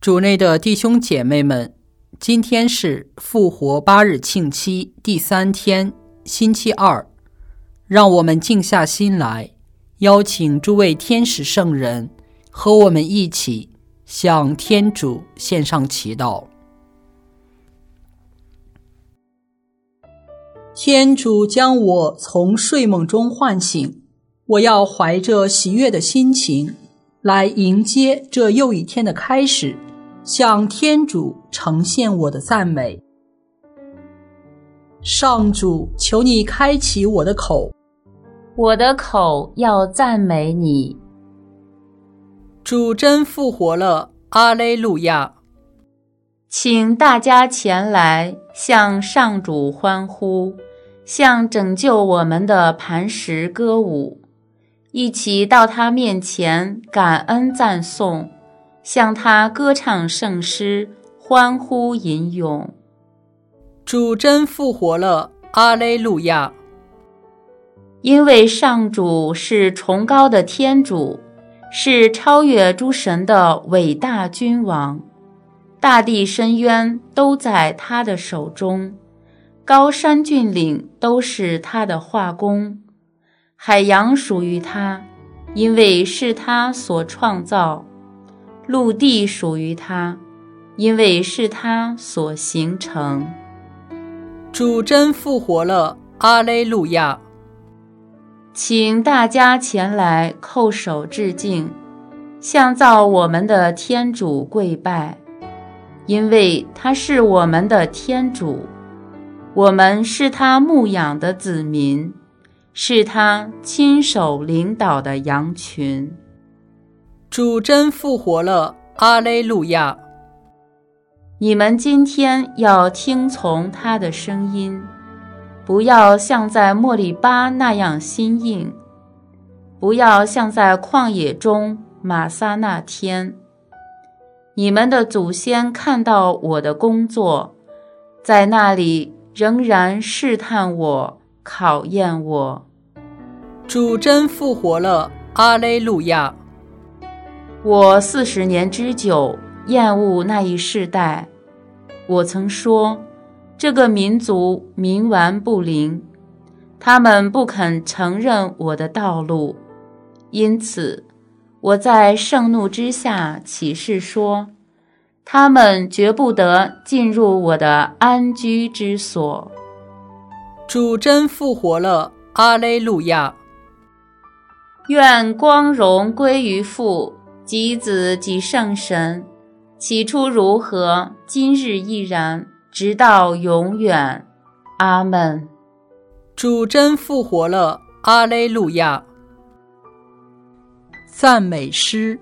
主内的弟兄姐妹们，今天是复活8日庆期第3天，星期二。让我们静下心来，邀请诸位天使圣人和我们一起向天主献上祈祷。天主将我从睡梦中唤醒，我要怀着喜悦的心情来迎接这又一天的开始，向天主呈现我的赞美。上主，求你开启我的口， 我的口要赞美你。 主真复活了，阿肋路亚！ 请大家前来向上主欢呼，向拯救我们的磐石歌舞，一起到他面前感恩赞颂，向他歌唱圣诗，欢呼吟咏。 主真复活了，阿肋路亚！ 因为上主是崇高的天主，是超越诸神的伟大君王，大地深渊都在他的手中，高山峻岭都是他的画工，海洋属于他，因为是他所创造，陆地属于他，因为是他所形成。 主真复活了，阿肋路亚！ 请大家前来叩首致敬，向造我们的天主跪拜，因为他是我们的天主，我们是他牧养的子民，是他亲手领导的羊群。 主真复活了，阿肋路亚！ 你们今天要听从他的声音，不要像在莫利巴那样心硬，不要像在旷野中玛撒那天。你们的祖先看到我的工作，在那里仍然试探我，考验我。 主真复活了，阿肋路亚！ 我40年之久厌恶那一世代，我曾说，这个民族冥顽不灵，他们不肯承认我的道路，因此我在盛怒之下起誓说，他们绝不得进入我的安居之所。 主真复活了，阿肋路亚！ 愿光荣归于父及子及圣神，起初如何，今日亦然，直到永远。阿们。 主真复活了，阿肋路亚！赞美诗。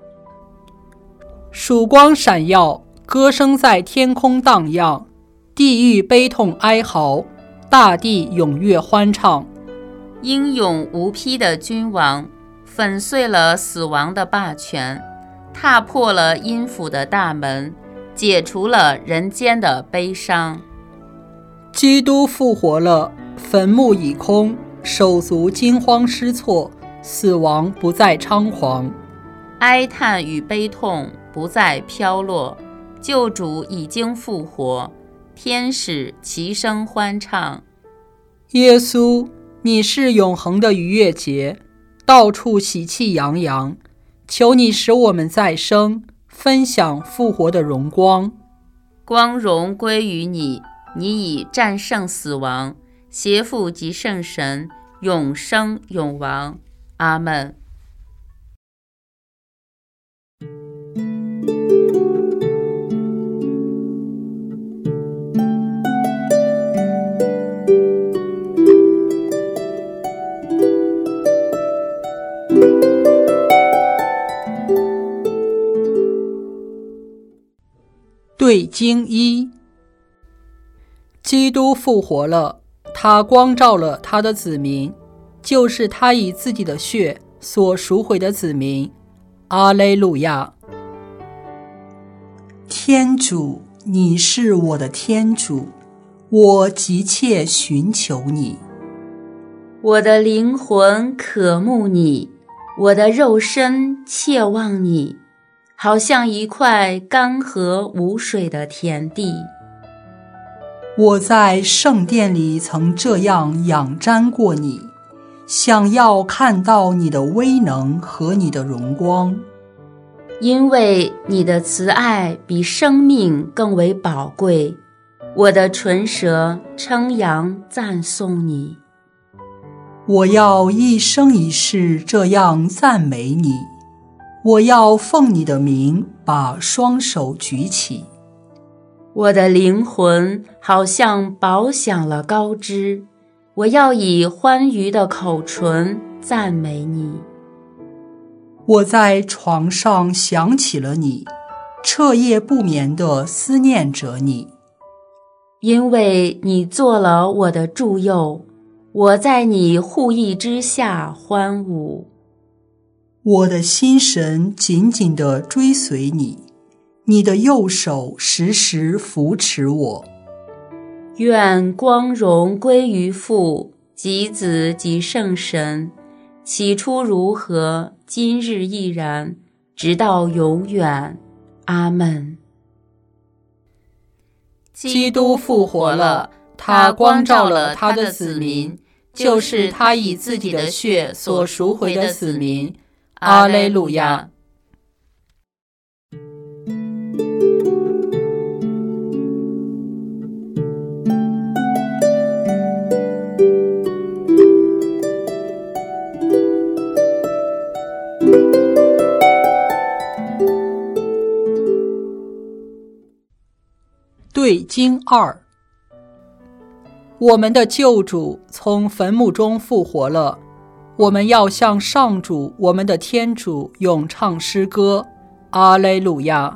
曙光闪耀，歌声在天空荡漾，地狱悲痛哀嚎，大地踊跃欢唱。 英勇无匹的君王粉碎了死亡的霸权，踏破了阴府的大门，解除了人间的悲伤。 基督复活了，坟墓已空，手足惊慌失措，死亡不再猖狂， 哀叹与悲痛不再飘落，救主已经复活，天使齐声欢唱。 耶稣，你是永恒的逾越节，到处喜气洋洋，求你使我们再生，分享复活的荣光。 光荣归于你，你已战胜死亡，携父及圣神，永生永王。阿们。 对经一，基督复活了，他光照了他的子民，就是他以自己的血所赎回的子民。阿肋路亚！天主，你是我的天主，我急切寻求你。 我的灵魂渴慕你，我的肉身切望你， 好像一块干涸无水的田地。 我在圣殿里曾这样仰瞻过你，想要看到你的威能和你的荣光。 因为你的慈爱比生命更为宝贵，我的唇舌称扬赞颂你。 我要一生一世这样赞美你，我要奉你的名把双手举起。 我的灵魂好像饱享了高枝，我要以欢愉的口唇赞美你。 我在床上想起了你，彻夜不眠地思念着你。 因为你做了我的助佑，我在你护翼之下欢舞。 我的心神紧紧地追随你，你的右手时时扶持我。 愿光荣归于父及子及圣神，起初如何，今日亦然，直到永远。阿们。 基督复活了，他光照了他的子民，就是他以自己的血所赎回的子民。阿肋路亚。 对经2，我们的救主从坟墓中复活了，我们要向上主我们的天主咏唱诗歌。阿肋路亚。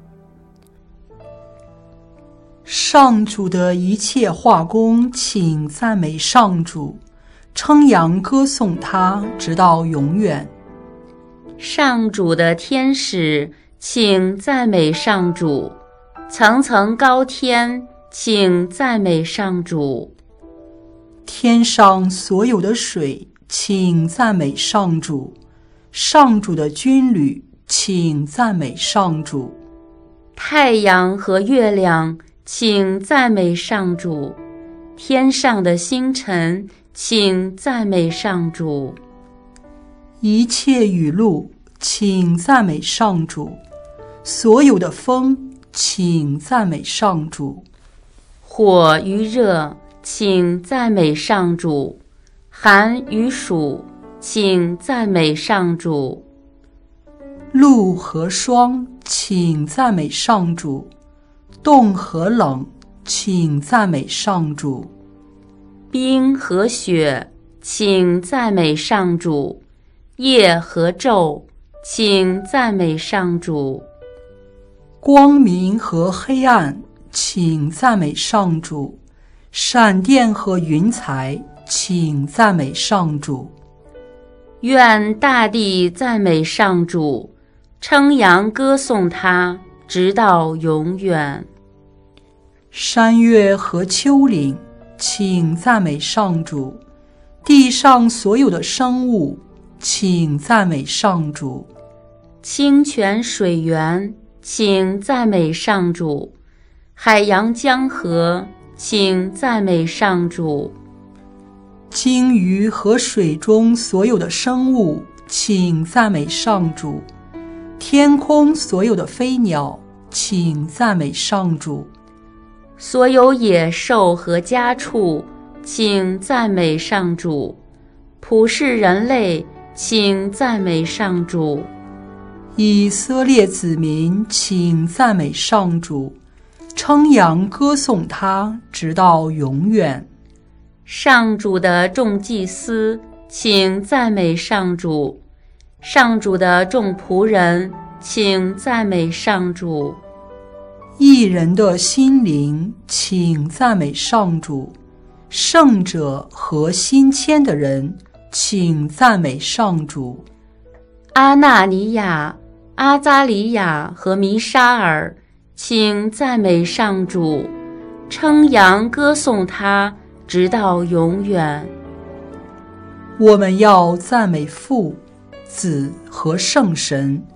上主的一切化工，请赞美上主，称扬歌颂他，直到永远。 上主的天使，请赞美上主，层层高天，请赞美上主。 天上所有的水，请赞美上主，上主的军旅，请赞美上主。 太阳和月亮，请赞美上主，天上的星辰，请赞美上主。 一切雨露，请赞美上主，所有的风，请赞美上主。 火与热，请赞美上主，寒与暑，请赞美上主。 露和霜，请赞美上主，冻和冷，请赞美上主。 冰和雪，请赞美上主，夜和昼，请赞美上主。 光明和黑暗，请赞美上主，闪电和云彩，请赞美上主。 愿大地赞美上主，称扬歌颂他，直到永远。 山岳和丘陵，请赞美上主，地上所有的生物，请赞美上主。 清泉水源，请赞美上主，海洋江河，请赞美上主。 鲸鱼和水中所有的生物，请赞美上主。天空所有的飞鸟，请赞美上主。 所有野兽和家畜，请赞美上主。普世人类，请赞美上主。 以色列子民，请赞美上主，称扬歌颂他，直到永远。 上主的众祭司，请赞美上主，上主的众仆人，请赞美上主。 义人的心灵，请赞美上主，圣者和心谦的人，请赞美上主。 阿纳尼亚、阿扎里亚和弥沙尔，请赞美上主，称扬歌颂他，直到永远。 我们要赞美父、子和圣神，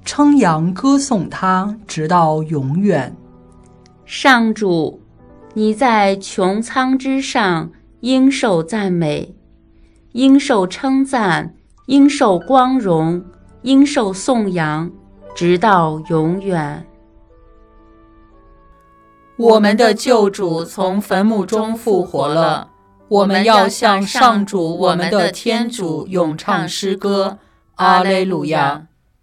称扬歌颂他，直到永远。 上主，你在穹苍之上应受赞美，应受称赞，应受光荣，应受颂扬，直到永远。 我们的救主从坟墓中复活了，我们要向上主我们的天主咏唱诗歌，阿肋路亚。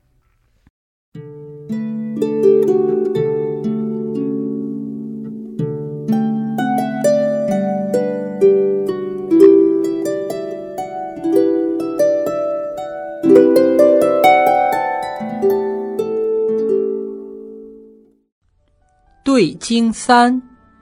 对经3，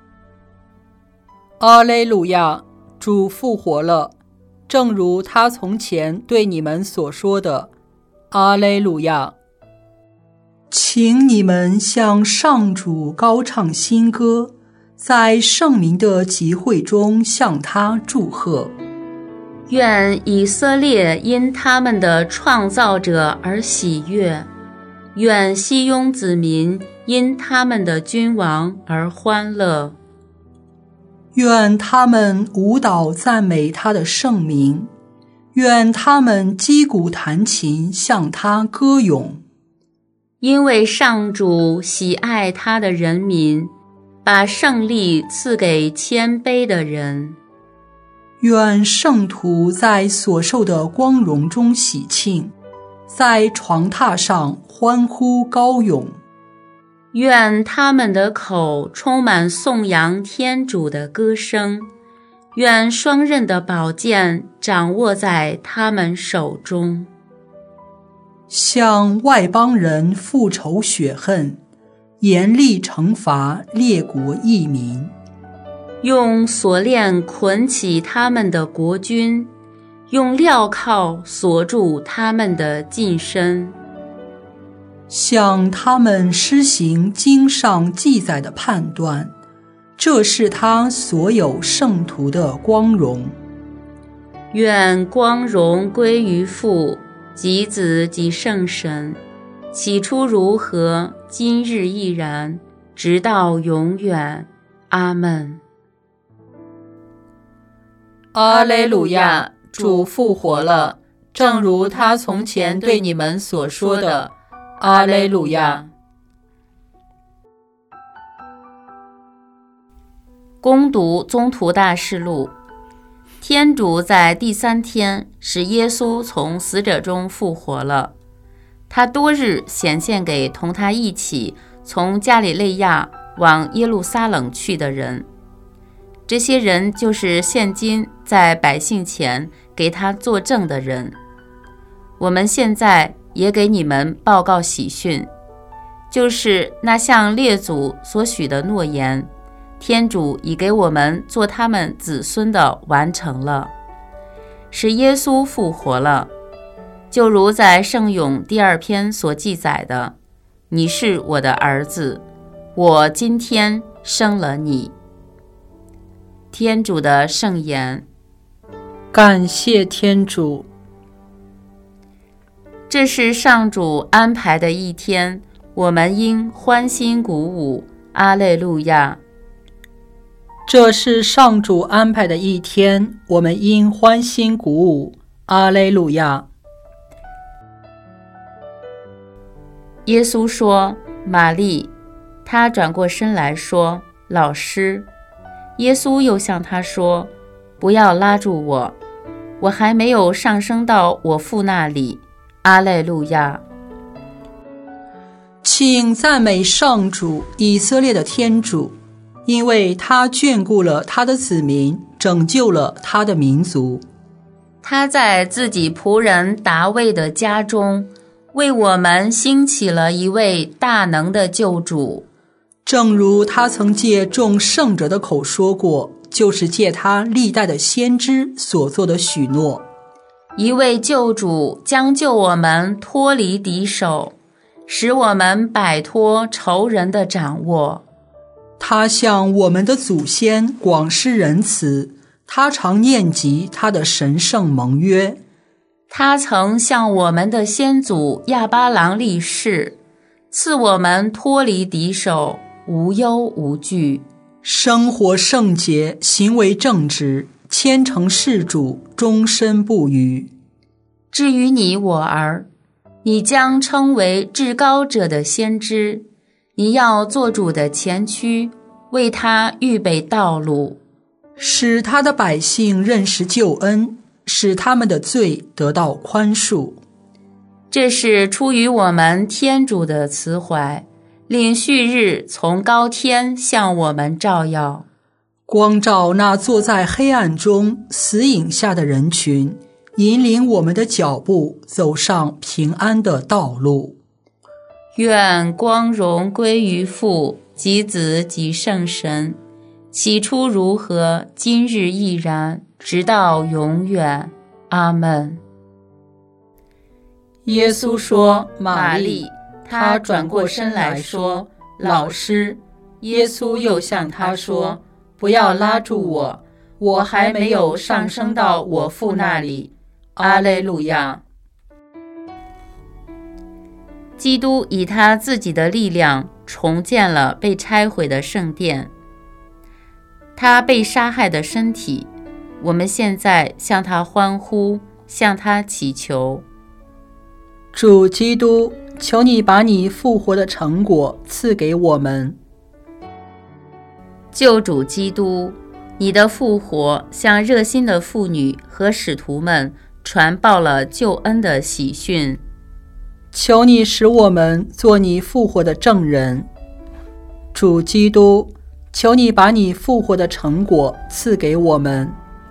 阿肋路亚，主复活了，正如他从前对你们所说的，阿肋路亚。请你们向上主高唱新歌，在圣民的集会中向他祝贺。 愿以色列因他们的创造者而喜悦，愿西雍子民因他们的君王而欢乐。 愿他们舞蹈赞美他的圣名，愿他们击鼓弹琴向他歌咏。 因为上主喜爱他的人民，把胜利赐给谦卑的人。 愿圣徒在所受的光荣中喜庆，在床榻上欢呼高咏。 愿他们的口充满颂扬天主的歌声，愿双刃的宝剑掌握在他们手中。 向外邦人复仇雪恨，严厉惩罚列国异民。 用锁链捆起他们的国君，用镣铐锁住他们的近身。 向他们施行经上记载的判断，这是他所有圣徒的光荣。 愿光荣归于父及子及圣神，起初如何，今日亦然，直到永远。阿们。 阿肋路亚，主复活了，正如他从前对你们所说的，阿肋路亚。 恭读宗徒大事录。天主在第3天使耶稣从死者中复活了，他多日显现给同他一起从加里肋亚往耶路撒冷去的人，这些人就是现今在百姓前给他作证的人。我们现在也给你们报告喜讯，就是那向列祖所许的诺言，天主已给我们做他们子孙的完成了，使耶稣复活了，就如在圣咏第2篇所记载的，你是我的儿子，我今天生了你。天主的圣言。 感谢天主。 这是上主安排的一天，我们应欢欣鼓舞。阿肋路亚。 这是上主安排的一天，我们应欢欣鼓舞。阿肋路亚。 耶稣说：“玛丽。”他转过身来说：“老师。”耶稣又向他说：“不要拉住我，我还没有上升到我父那里。”阿肋路亚。 请赞美上主，以色列的天主，因为他眷顾了他的子民，拯救了他的民族。 他在自己仆人达味的家中，为我们兴起了一位大能的救主。 正如他曾借众圣者的口说过，就是借他历代的先知所做的许诺。 一位救主将救我们脱离敌手，使我们摆脱仇人的掌握。 他向我们的祖先广施仁慈，他常念及他的神圣盟约。 他曾向我们的先祖亚巴郎立誓，赐我们脱离敌手，无忧无惧， 生活圣洁，行为正直，虔诚事主，终身不渝。 至于你我儿，你将称为至高者的先知，你要做主的前驱，为他预备道路， 使他的百姓认识救恩，使他们的罪得到宽恕。 这是出于我们天主的慈怀，令旭日从高天向我们照耀， 光照那坐在黑暗中死影下的人群，引领我们的脚步走上平安的道路。 愿光荣归于父及子及圣神，起初如何，今日亦然，直到永远。阿们。 耶稣说：“玛丽。”他转过身来说：“老师。”耶稣又向他说：“不要拉住我，我还没有上升到我父那里。”阿肋路亚。 基督以他自己的力量重建了被拆毁的圣殿，他被杀害的身体，我们现在向他欢呼，向他祈求。 主基督，求你把你复活的成果赐给我们。 救主基督，你的复活向热心的妇女和使徒们传报了救恩的喜讯。 求你使我们做你复活的证人。主基督，求你把你复活的成果赐给我们。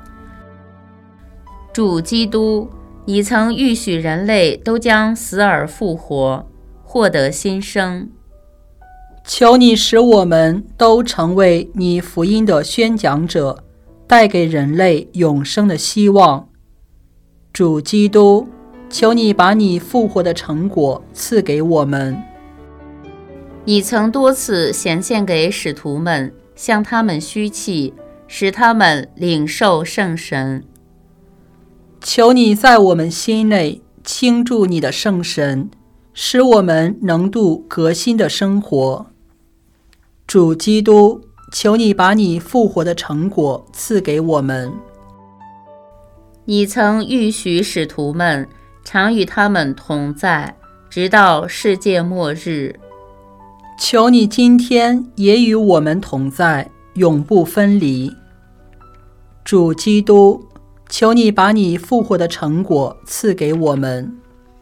主基督，你曾预许人类都将死而复活，获得新生。 求你使我们都成为你福音的宣讲者，带给人类永生的希望。主基督，求你把你复活的成果赐给我们。 你曾多次显现给使徒们，向他们虚气，使他们领受圣神。 求你在我们心内倾注你的圣神，使我们能度革新的生活。主基督，求你把你复活的成果赐给我们。 你曾预许使徒们常与他们同在，直到世界末日。 求你今天也与我们同在，永不分离。主基督，求你把你复活的成果赐给我们。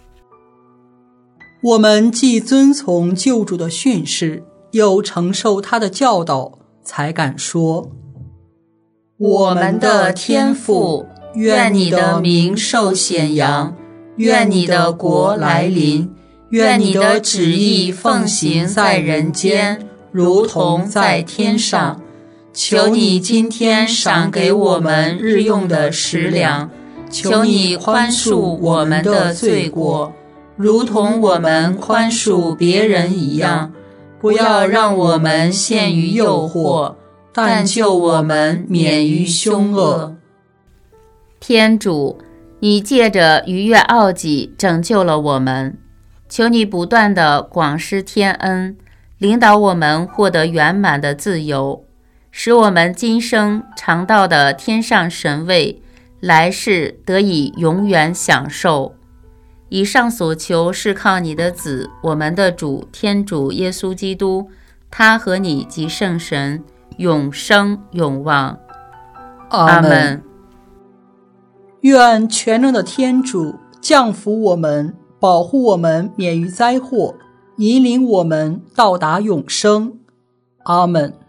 我们既遵从救主的训示，又承受他的教导，才敢说： 我们的天父，愿你的名受显扬，愿你的国来临，愿你的旨意奉行在人间，如同在天上。求你今天赏给我们日用的食粮，求你宽恕我们的罪过，如同我们宽恕别人一样。不要让我们陷于诱惑，但救我们免于凶恶。 天主，你借着逾越奥己拯救了我们，求你不断地广施天恩，领导我们获得圆满的自由，使我们今生尝到的天上神位，来世得以永远享受。以上所求是靠你的子，我们的主天主耶稣基督，他和你及圣神永生永旺。阿们。 愿全能的天主降福我们，保护我们免于灾祸，引领我们到达永生。阿们。